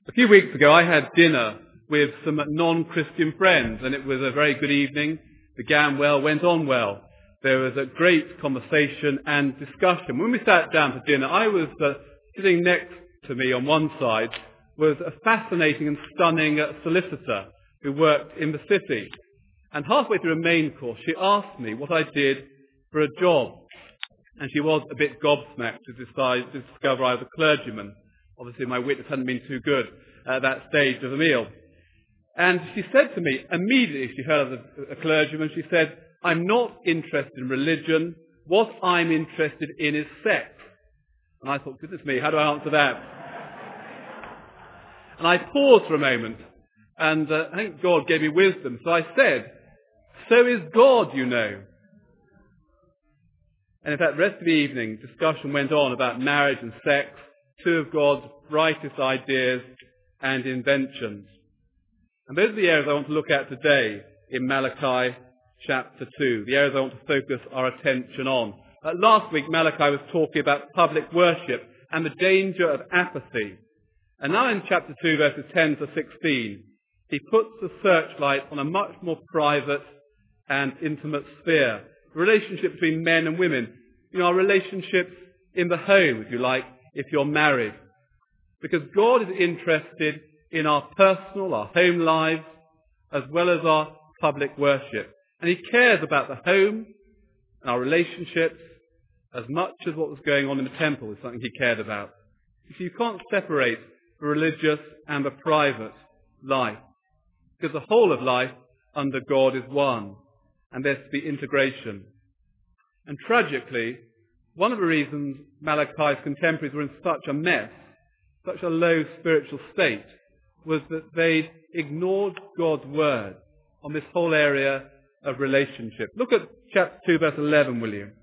A few weeks ago, I had dinner with some non-Christian friends, and it was a very good evening. Began well, went on well. There was a great conversation and discussion. When we sat down to dinner, I was sitting next to me on one side was a fascinating and stunning solicitor who worked in the city. And halfway through a main course, she asked me what I did for a job. And she was a bit gobsmacked to discover I was a clergyman. Obviously, my witness hadn't been too good at that stage of the meal. And she said to me, immediately she heard of a clergyman, she said, "I'm not interested in religion. What I'm interested in is sex." And I thought, goodness me, how do I answer that? And I paused for a moment, and I think God gave me wisdom. So I said, "So is God, you know." And in fact, the rest of the evening, discussion went on about marriage and sex, two of God's brightest ideas and inventions. And those are the areas I want to look at today in Malachi chapter 2, the areas I want to focus our attention on. Last week, Malachi was talking about public worship and the danger of apathy. And now in chapter 2, verses 10 to 16, he puts the searchlight on a much more private and intimate sphere. The relationship between men and women. You know, our relationships in the home, if you like, if you're married. Because God is interested in our personal, our home lives, as well as our public worship. And he cares about the home and our relationships as much as what was going on in the temple is something he cared about. You see, you can't separate the religious and the private life, because the whole of life under God is one, and there's to be integration. And tragically, one of the reasons Malachi's contemporaries were in such a mess, such a low spiritual state, was that they ignored God's word on this whole area of relationship. Look at chapter 2, verse 11, will you?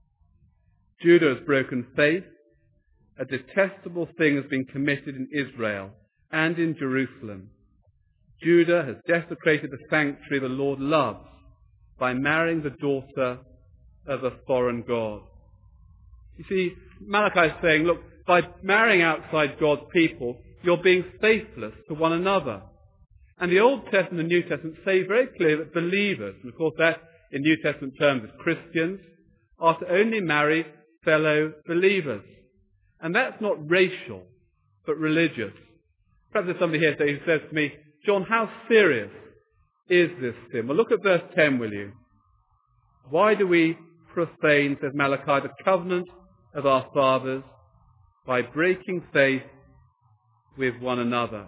Judah has broken faith. A detestable thing has been committed in Israel and in Jerusalem. Judah has desecrated the sanctuary the Lord loves by marrying the daughter of a foreign god. You see, Malachi is saying, look, by marrying outside God's people, you're being faithless to one another. And the Old Testament and New Testament say very clearly that believers, and of course that in New Testament terms is Christians, are to only marry fellow believers. And that's not racial, but religious. Perhaps there's somebody here today who says to me, "John, how serious is this sin?" Well, look at verse 10, will you? "Why do we profane," says Malachi, "the covenant of our fathers by breaking faith with one another?"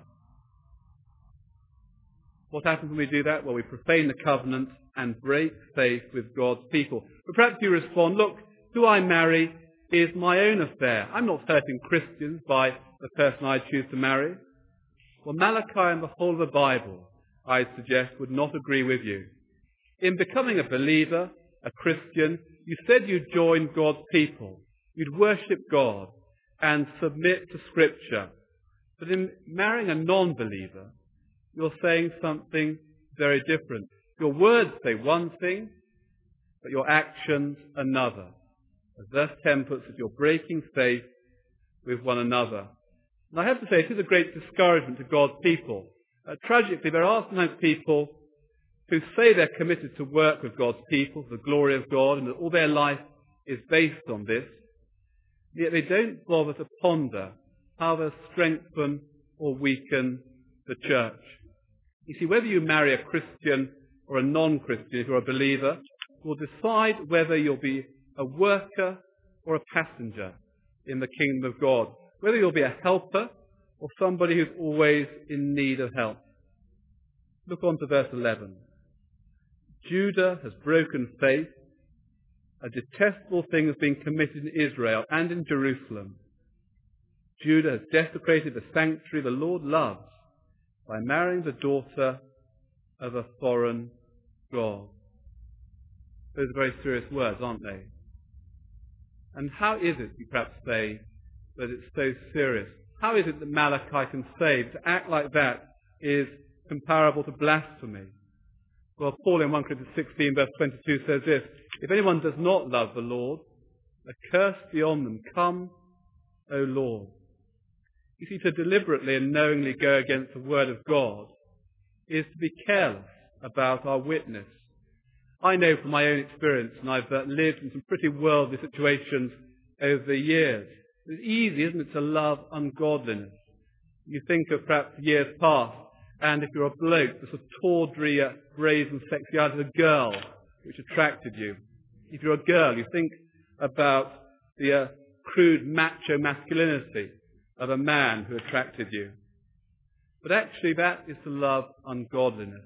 What happens when we do that? Well, we profane the covenant and break faith with God's people. But perhaps you respond, look, who I marry is my own affair. I'm not hurting Christians by the person I choose to marry. Well, Malachi and the whole of the Bible, I suggest, would not agree with you. In becoming a believer, a Christian, you said you'd join God's people. You'd worship God and submit to Scripture. But in marrying a non-believer, you're saying something very different. Your words say one thing, but your actions another. As verse 10 puts it, you're breaking faith with one another. And I have to say, it is a great discouragement to God's people. Tragically, there are sometimes people who say they're committed to work with God's people, for the glory of God, and that all their life is based on this. Yet they don't bother to ponder how they'll strengthen or weaken the church. You see, whether you marry a Christian or a non-Christian, if you're a believer, will decide whether you'll be a worker or a passenger in the kingdom of God. Whether you'll be a helper or somebody who's always in need of help. Look on to verse 11. Judah has broken faith. A detestable thing has been committed in Israel and in Jerusalem. Judah has desecrated the sanctuary the Lord loves by marrying the daughter of a foreign god. Those are very serious words, aren't they? And how is it, you perhaps say, that it's so serious? How is it that Malachi can say to act like that is comparable to blasphemy? Well, Paul in 1 Corinthians 16 verse 22 says this, "If anyone does not love the Lord, a curse be on them. Come, O Lord." You see, to deliberately and knowingly go against the word of God is to be careless about our witness. I know from my own experience, and I've lived in some pretty worldly situations over the years, it's easy, isn't it, to love ungodliness. You think of perhaps years past, and if you're a bloke, the sort of tawdry, brazen sexuality of a girl which attracted you. If you're a girl, you think about the crude macho masculinity of a man who attracted you. But actually that is to love ungodliness.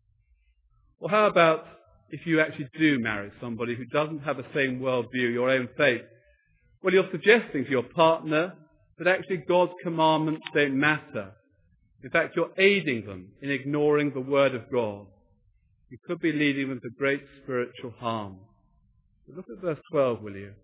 Or how about if you actually do marry somebody who doesn't have the same worldview, your own faith? Well, you're suggesting to your partner that actually God's commandments don't matter. In fact, you're aiding them in ignoring the word of God. You could be leading them to great spiritual harm. But look at verse 12, will you?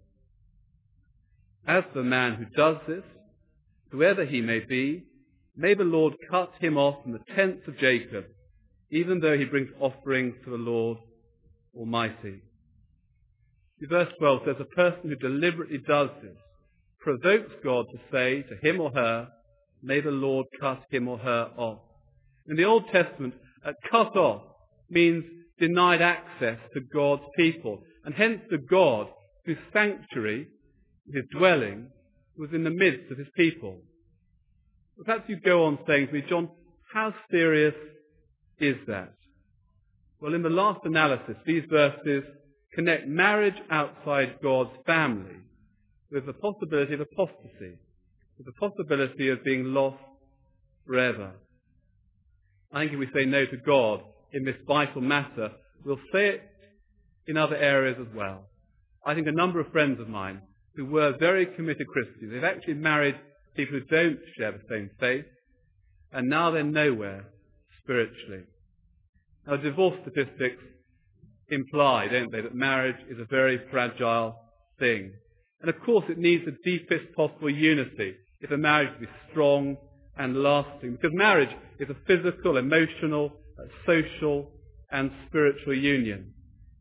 As for the man who does this, whoever he may be, may the Lord cut him off from the tents of Jacob, even though he brings offerings to the Lord Almighty. Verse 12 says a person who deliberately does this provokes God to say to him or her, may the Lord cut him or her off. In the Old Testament, cut off means denied access to God's people, and hence to God, whose sanctuary, his dwelling, was in the midst of his people. Perhaps you go on saying to me, John, how serious is that? Well, in the last analysis, these verses connect marriage outside God's family with the possibility of apostasy, with the possibility of being lost forever. I think if we say no to God in this vital matter, we'll say it in other areas as well. I think a number of friends of mine who were very committed Christians, they've actually married people who don't share the same faith, and now they're nowhere spiritually. Now, divorce statistics imply, don't they, that marriage is a very fragile thing. And of course it needs the deepest possible unity if a marriage is to be strong and lasting, because marriage is a physical, emotional, social and spiritual union.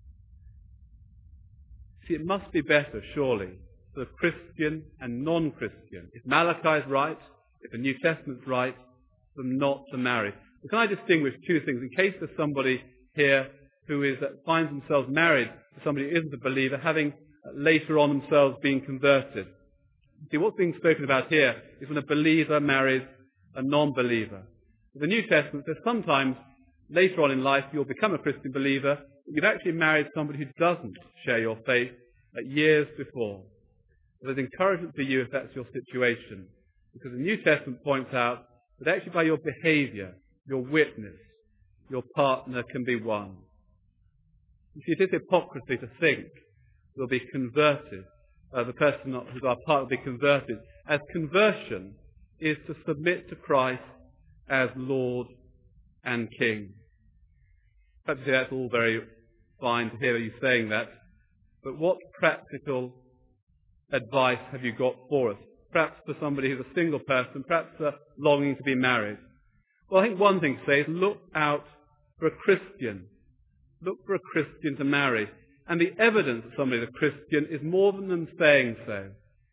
See, it must be better, surely, for Christian and non-Christian, if Malachi is right, if the New Testament's right, for them not to marry. But can I distinguish two things in case there's somebody here who finds themselves married to somebody who isn't a believer, having later on themselves been converted. See, what's being spoken about here is when a believer marries a non-believer. The New Testament says sometimes later on in life you'll become a Christian believer, but you've actually married somebody who doesn't share your faith years before. There's encouragement for you if that's your situation, because the New Testament points out that actually by your behaviour, your witness, your partner can be won. You see, it is hypocrisy to think we'll be converted, the person who's our partner will be converted, as conversion is to submit to Christ as Lord and King. Perhaps you say that's all very fine to hear you saying that, but what practical advice have you got for us? Perhaps for somebody who's a single person, perhaps longing to be married. Well, I think one thing to say is look out for a Christian. Look for a Christian to marry. And the evidence that somebody's a Christian is more than them saying so.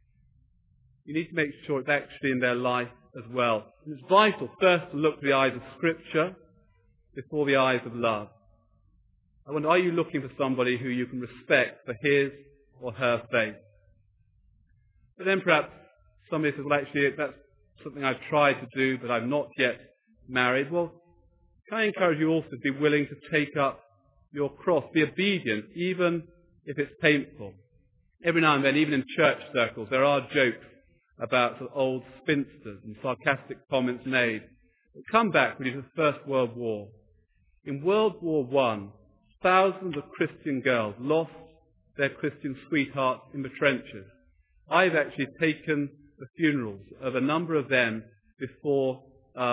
You need to make sure it's actually in their life as well. And it's vital first to look through the eyes of Scripture before the eyes of love. I wonder, are you looking for somebody who you can respect for his or her faith? But then perhaps somebody says, well, actually, that's something I've tried to do, but I'm not yet married. Well, can I encourage you also to be willing to take up your cross, be obedient, even if it's painful. Every now and then, even in church circles, there are jokes about sort of old spinsters and sarcastic comments made. But come back really to the First World War. In World War I, thousands of Christian girls lost their Christian sweethearts in the trenches. I've actually taken the funerals of a number of them before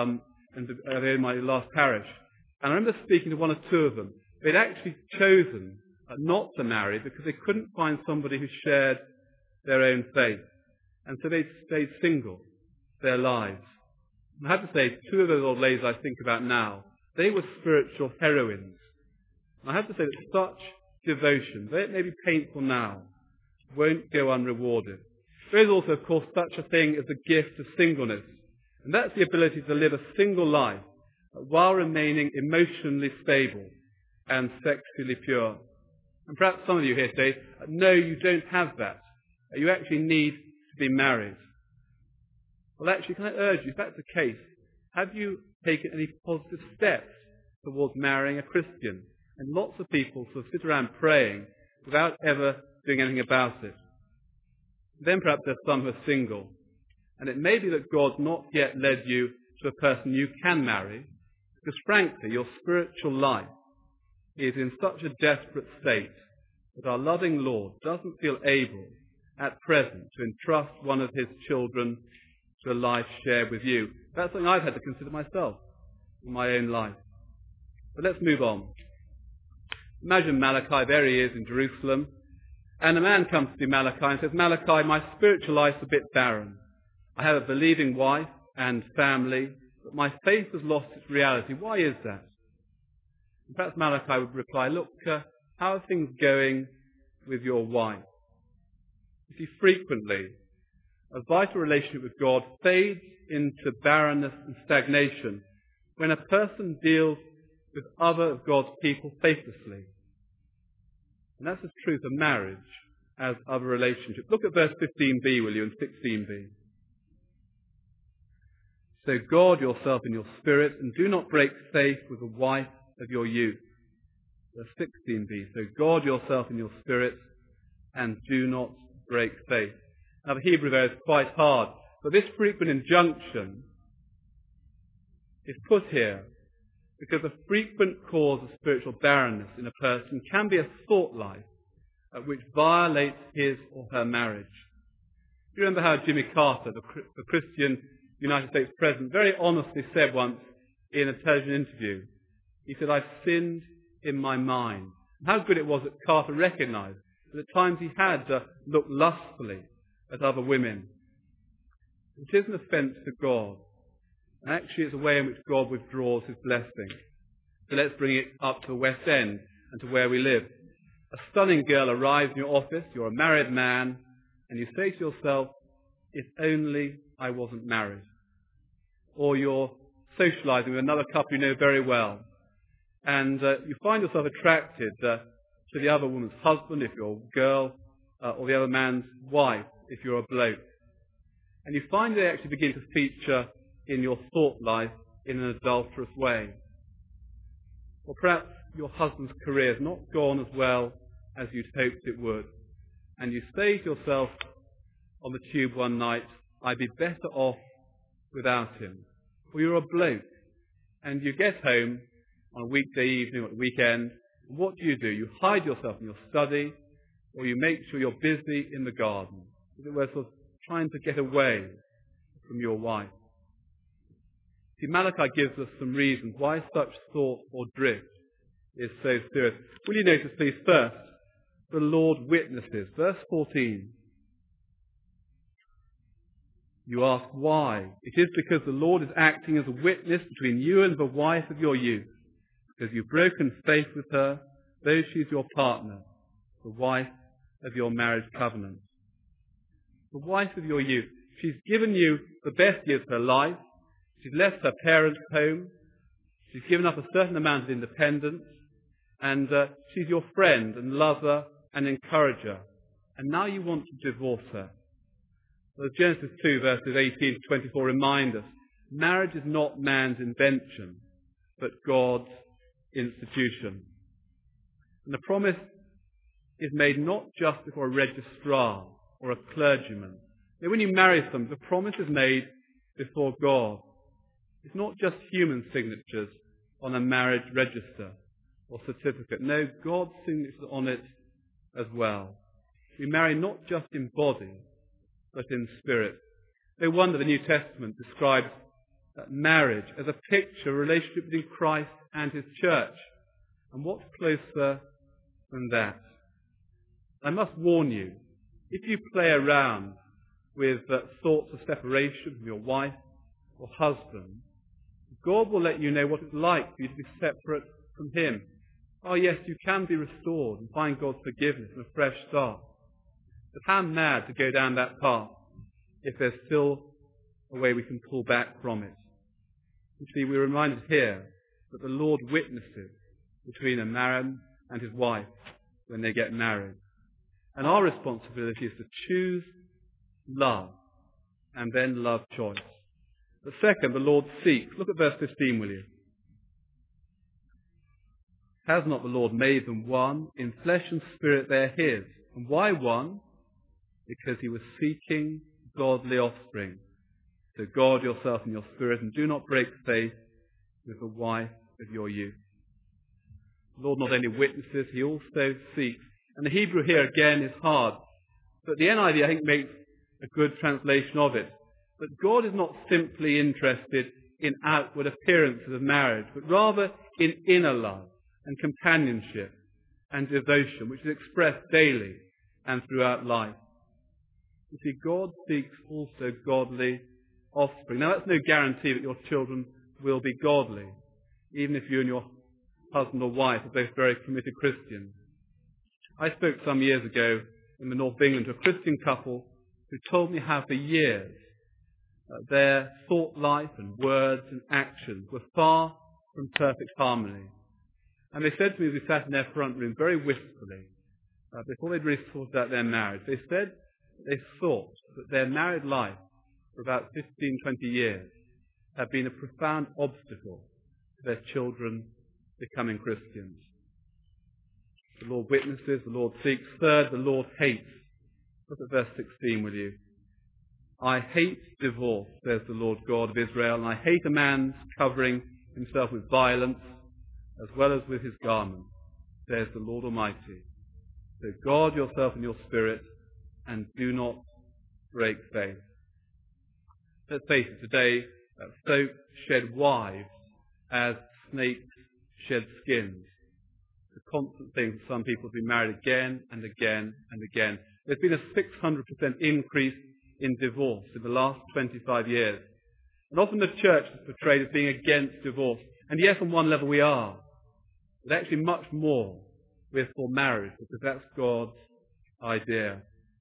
in my last parish. And I remember speaking to one or two of them. They'd actually chosen not to marry because they couldn't find somebody who shared their own faith. And so they stayed single their lives. And I have to say, two of those old ladies I think about now, they were spiritual heroines. And I have to say that such devotion, though it may be painful now, won't go unrewarded. There is also, of course, such a thing as the gift of singleness. And that's the ability to live a single life while remaining emotionally stable and sexually pure. And perhaps some of you here today know you don't have that. You actually need to be married. Well, actually, can I urge you, if that's the case, have you taken any positive steps towards marrying a Christian? And lots of people sort of sit around praying without ever doing anything about it. Then perhaps there's some who are single. And it may be that God's not yet led you to a person you can marry, because frankly, your spiritual life is in such a desperate state that our loving Lord doesn't feel able at present to entrust one of his children to a life shared with you. That's something I've had to consider myself in my own life. But let's move on. Imagine Malachi, there he is in Jerusalem, and a man comes to Malachi and says, Malachi, my spiritual life's a bit barren. I have a believing wife and family, but my faith has lost its reality. Why is that? And perhaps Malachi would reply, look, how are things going with your wife? You see, frequently, a vital relationship with God fades into barrenness and stagnation when a person deals with other of God's people faithlessly. And that's as true for marriage as other relationships. Look at verse 15b, will you, and 16b. So guard yourself in your spirit, and do not break faith with the wife of your youth. Verse 16b. So guard yourself in your spirit, and do not break faith. Now the Hebrew there is quite hard, but this frequent injunction is put here because a frequent cause of spiritual barrenness in a person can be a thought life which violates his or her marriage. Do you remember how Jimmy Carter, the Christian United States President, very honestly said once in a television interview, he said, I've sinned in my mind. And how good it was that Carter recognized that at times he had looked lustfully at other women. It is an offence to God. And actually it's a way in which God withdraws his blessing. So let's bring it up to the West End and to where we live. A stunning girl arrives in your office, you're a married man, and you say to yourself, if only I wasn't married. Or you're socializing with another couple you know very well, and you find yourself attracted to the other woman's husband, if you're a girl, or the other man's wife, if you're a bloke. And you find they actually begin to feature in your thought life in an adulterous way. Or perhaps your husband's career has not gone as well as you'd hoped it would. And you say to yourself on the tube one night, I'd be better off without him. Or you're a bloke and you get home on a weekday evening or at the weekend. And what do? You hide yourself in your study, or you make sure you're busy in the garden. As it were, sort of trying to get away from your wife. See, Malachi gives us some reasons why such thought or drift is so serious. Will you notice, please, first, the Lord witnesses. Verse 14. You ask why? It is because the Lord is acting as a witness between you and the wife of your youth, because you've broken faith with her, though she's your partner, the wife of your marriage covenant. The wife of your youth. She's given you the best years of her life. She's left her parents' home. She's given up a certain amount of independence. And she's your friend and lover and encourager. And now you want to divorce her. Well, Genesis 2 verses 18 to 24 remind us, marriage is not man's invention, but God's institution. And the promise is made not just before a registrar or a clergyman. When you marry someone, the promise is made before God. It's not just human signatures on a marriage register or certificate. No, God's signature is on it as well. We marry not just in body, but in spirit. No wonder the New Testament describes marriage as a picture, a relationship between Christ and his church. And what's closer than that? I must warn you, if you play around with thoughts of separation from your wife or husband, God will let you know what it's like for you to be separate from him. Oh yes, you can be restored and find God's forgiveness and a fresh start. But how mad to go down that path if there's still a way we can pull back from it. You see, we're reminded here that the Lord witnesses between a man and his wife when they get married. And our responsibility is to choose love and then love choice. But second, the Lord seeks. Look at verse 15, will you? Has not the Lord made them one? In flesh and spirit they are his. And why one? Because he was seeking godly offspring. So guard yourself in your spirit and do not break faith with the wife of your youth. The Lord not only witnesses, he also seeks. And the Hebrew here again is hard. But the NIV, I think, makes a good translation of it. But God is not simply interested in outward appearances of marriage, but rather in inner love and companionship and devotion, which is expressed daily and throughout life. You see, God seeks also godly offspring. Now, that's no guarantee that your children will be godly, even if you and your husband or wife are both very committed Christians. I spoke some years ago in the north of England to a Christian couple who told me how for years their thought life and words and actions were far from perfect harmony. And they said to me as we sat in their front room very wistfully, before they'd really sorted out their marriage, they said they thought that their married life for about 15, 20 years had been a profound obstacle to their children becoming Christians. The Lord witnesses, the Lord seeks. Third, the Lord hates. Look at verse 16, will you? I hate divorce, says the Lord God of Israel, and I hate a man's covering himself with violence as well as with his garment, says the Lord Almighty. So guard yourself in your spirit and do not break faith. Let's face it, today, folk shed wives as snakes shed skins. It's a constant thing for some people to be married again and again and again. There's been a 600% increase in divorce in the last 25 years. And often the church is portrayed as being against divorce. And yes, on one level we are. But actually much more we're for marriage, because that's God's idea.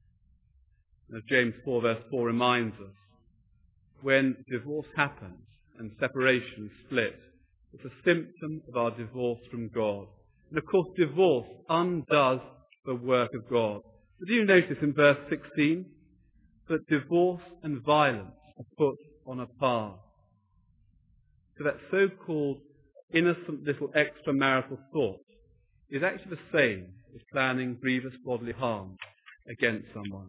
As James 4 verse 4 reminds us, when divorce happens and separation, split, it's a symptom of our divorce from God. And of course divorce undoes the work of God. But do you notice in verse 16 that divorce and violence are put on a par? So that so-called innocent little extramarital thought is actually the same as planning grievous bodily harm against someone.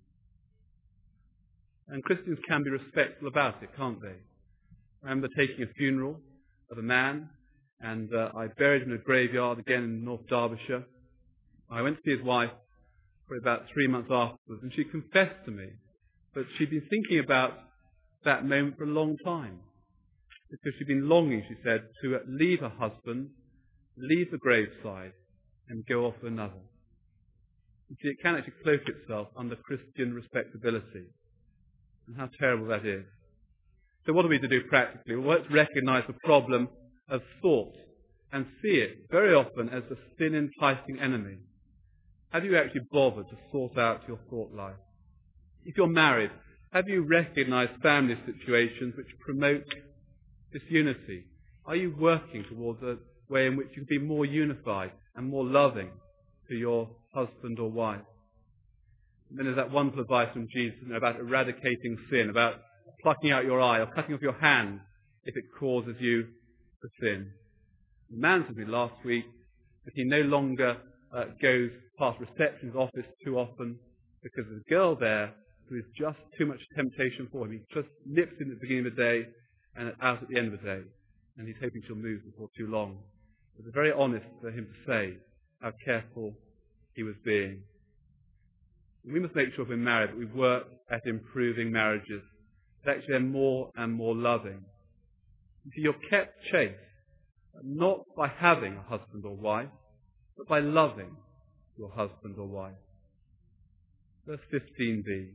And Christians can be respectful about it, can't they? I remember taking a funeral of a man, and I buried him in a graveyard again in North Derbyshire. I went to see his wife for about 3 months afterwards, and she confessed to me that she'd been thinking about that moment for a long time, because she'd been longing, she said, to leave her husband, leave the graveside, and go off with another. You see, it can actually cloak itself under Christian respectability. And how terrible that is. So what are we to do practically? Well, let's recognize the problem of thought and see it very often as the sin-enticing enemy. Have you actually bothered to sort out your thought life? If you're married, have you recognized family situations which promote disunity? Are you working towards a way in which you can be more unified and more loving to your husband or wife? And then there's that wonderful advice from Jesus about eradicating sin, about plucking out your eye or cutting off your hand if it causes you to sin. The man said to me last week that he no longer goes past reception's office too often because there's a girl there who is just too much temptation for him. He just nips in at the beginning of the day and out at the end of the day, and he's hoping she'll move before too long. It was very honest for him to say how careful he was being. We must make sure if we're married that we work at improving marriages, that actually they're more and more loving. You see, you're kept chaste, not by having a husband or wife, but by loving your husband or wife. Verse 15b.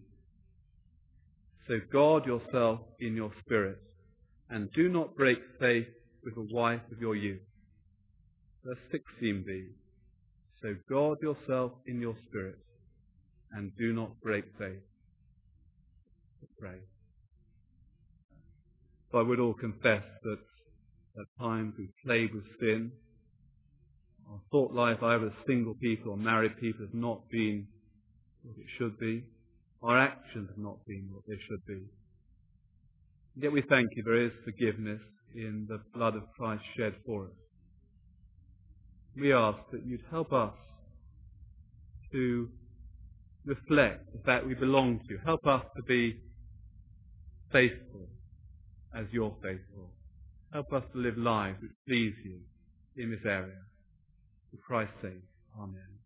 So guard yourself in your spirit, and do not break faith with the wife of your youth. Verse 16b. So guard yourself in your spirit, and do not break faith. Let's pray. So I would all confess that at times we've played with sin. Our thought life, either as single people or married people, has not been what it should be. Our actions have not been what they should be. Yet we thank you there is forgiveness in the blood of Christ shed for us. We ask that you'd help us to reflect the fact we belong to you. Help us to be faithful as you're faithful. Help us to live lives which please you in this area. For Christ's sake, amen.